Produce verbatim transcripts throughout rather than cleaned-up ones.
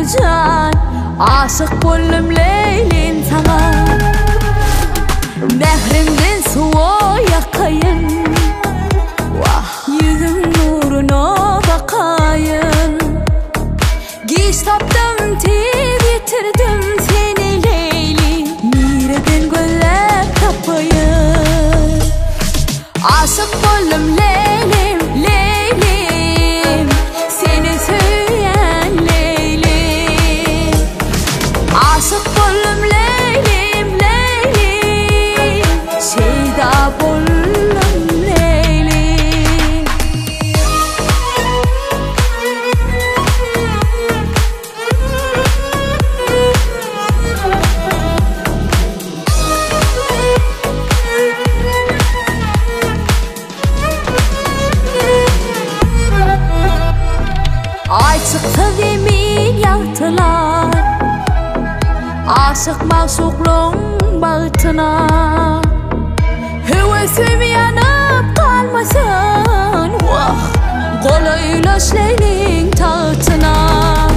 can aşık boldum Leylim sana. Mehrimden soğuya kayın, yüzün nuruna bakayın. Geç taptım tez yitirdim seni Leyli, nereden güllep tapayın. Aşık boldum Leylim, Leylim, seni söyleyen Leylim. Aşık boldum Leylim, Leylim, şeyda boldum Leylim. Ay çıktı zemin yaktılar, aşık maşuklun bağıtına. Hevesim yanıp kalmasın, vah kolayla Leylim tahtına.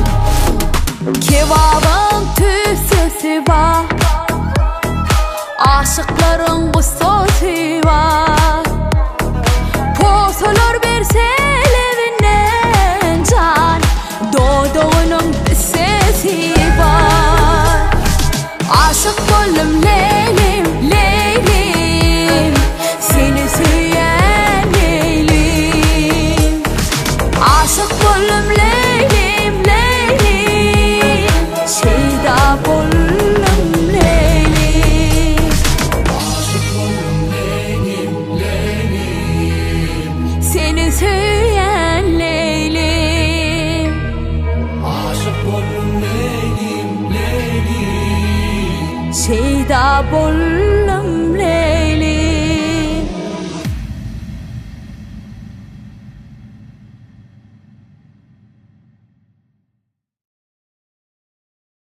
Kebabın tüsüsü var, aşıkların gustosu var. Posalar verse evinden can, doğduğunun sesi var. Aşık boldum Leylim, Leylim, seni söyleyen Leylim. Aşık boldum Leylim, Leylim, şeyda boldum Leylim. Aşık boldum Leylim, Leylim, seni söyleyen Leylim. Aşık boldum Leylim, Leylim, şeyda boldum Leylim.